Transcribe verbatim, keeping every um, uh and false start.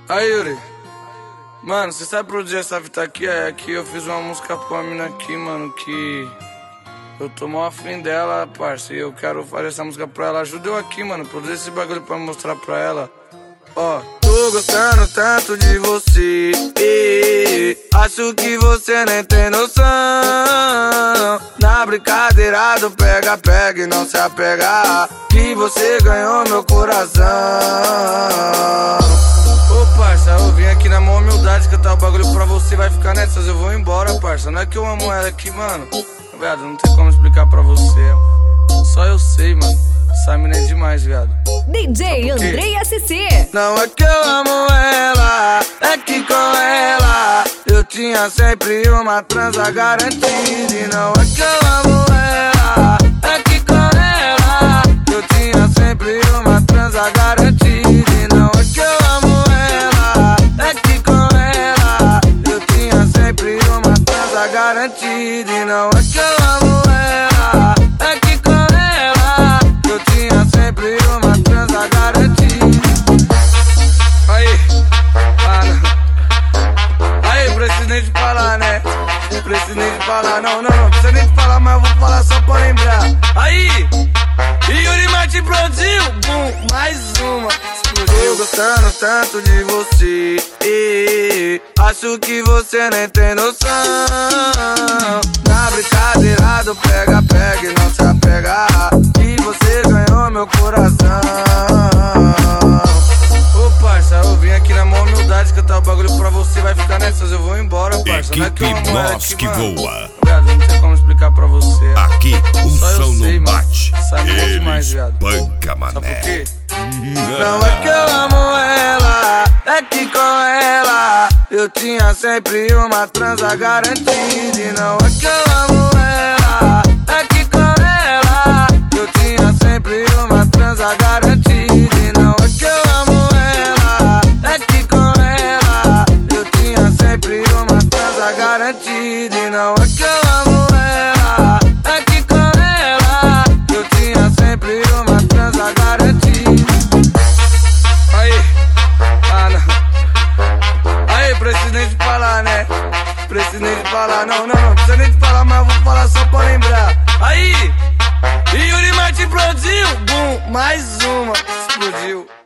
Aí, Yuri. Mano, você sabe produzir essa fita aqui? É que eu fiz uma música pra uma mina aqui, mano, que eu tô mó afim dela, parça. E eu quero fazer essa música pra ela. Ajuda eu aqui, mano, produzir esse bagulho pra mostrar pra ela. Ó, tô gostando tanto de você, e acho que você nem tem noção. Na brincadeira do pega, pega e não se apegar, que você ganhou meu coração. Ô parça, eu vim aqui na maior humildade cantar o bagulho pra você. Vai ficar nessas, eu vou embora, parça. Não é que eu amo ela aqui, mano. Viado, não tem como explicar pra você. Só eu sei, mano. Essa mina é demais, viado. D J Andrei S C. Não é que eu amo ela, é que com ela eu tinha sempre uma transa garantida. E não é que eu amo ela, é que com ela eu tinha sempre uma transa garantida. E não é que eu amo ela, é que com ela eu tinha sempre uma transa garantida. E não é que eu amo ela, é que com ela eu tinha sempre uma transa garantida. Aí, mano. Aí, preciso nem de falar, né? Preciso nem de falar, não, não, não precisa nem de falar, mas eu vou falar só pra lembrar. Aí, Yuri Martin produziu, bum, mais uma. Explodiu, gostando tanto de você, e acho que você nem tem noção. Na brincadeira do pega, pega e não se apegar, que você ganhou meu coração. Ô parça, eu vim aqui na maior humildade cantar o bagulho pra você. Vai ficar nessas, eu vou embora, parça. Não é que eu amo ela aqui, que mano. voa. Viado, não tem como explicar pra você. Aqui o Só eu som sei, não mano. bate. Essa mina é demais, Eles viado. banca, Sabe por mané. quê? Não é que eu amo ela, é que com ela eu tinha sempre uma transa garantida. E não é que eu amo ela, é que com ela eu tinha sempre uma transa garantida. E não é que eu amo ela, é que com ela eu tinha sempre uma transa garantida. E não é que eu amo ela, é que com ela eu tinha sempre uma transa garantida. Aí, ah não. Aí, preciso nem de falar, né? Preciso nem de falar, não, não, não precisa nem de falar, mas eu vou falar só pra lembrar. Aí, Yuri Martin produziu, bum, mais uma, explodiu.